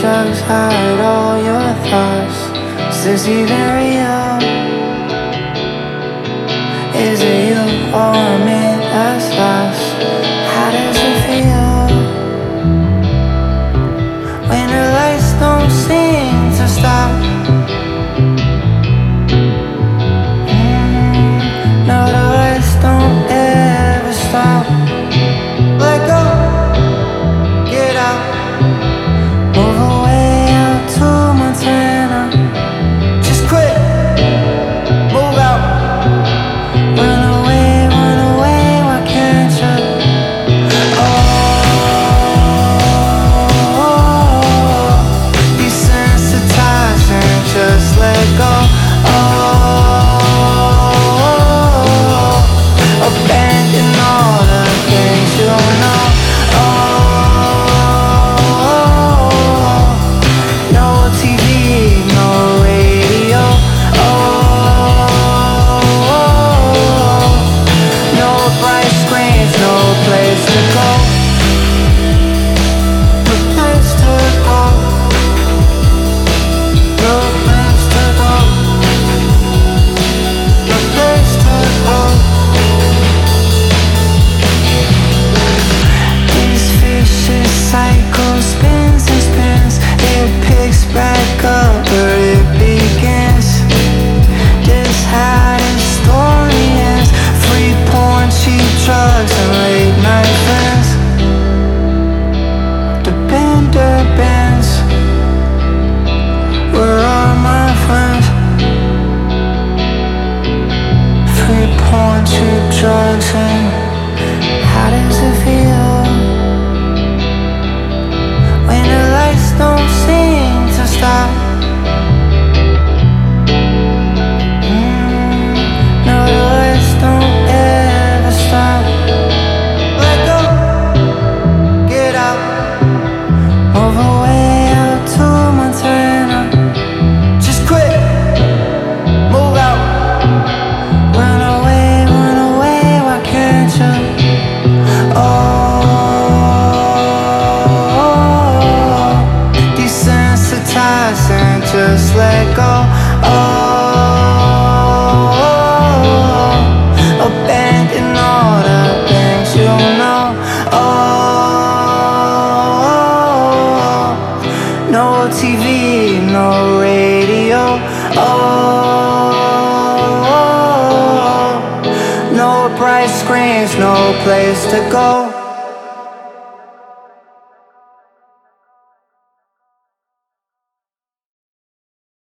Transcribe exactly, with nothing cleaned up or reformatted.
drugs hide all your thoughts. Is this even real? Is it you or me that's lost? How does it feel when the lights don't seem to stop? Mm, no, the lights don't ever stop. Let go, get out, move away out to Montana. Just quit, move out, run away, run away, why can't you? Oh, desensitize and just let go. Oh, abandon all the things you know. Oh, no T V, no radio. Oh, no bright screens, no place to go. No place to go. No place to go. No place to go. This vicious cycle spins and spins. It picks back up where it begins. This how this story ends. Free porn, cheap drugs, and late night friends. The bender bends. Where are my friends? Free porn, cheap drugs, and how does it feel when the lights don't seem to stop? Mm, no, the lights don't ever stop. Let go, get out, move away out to Montana. Just quit, move out, run away, run away, why can't you? Oh, desensitize and just let go. Oh, abandon all the things you know. Oh, no T V, no radio. Oh, no bright screens, no place to go.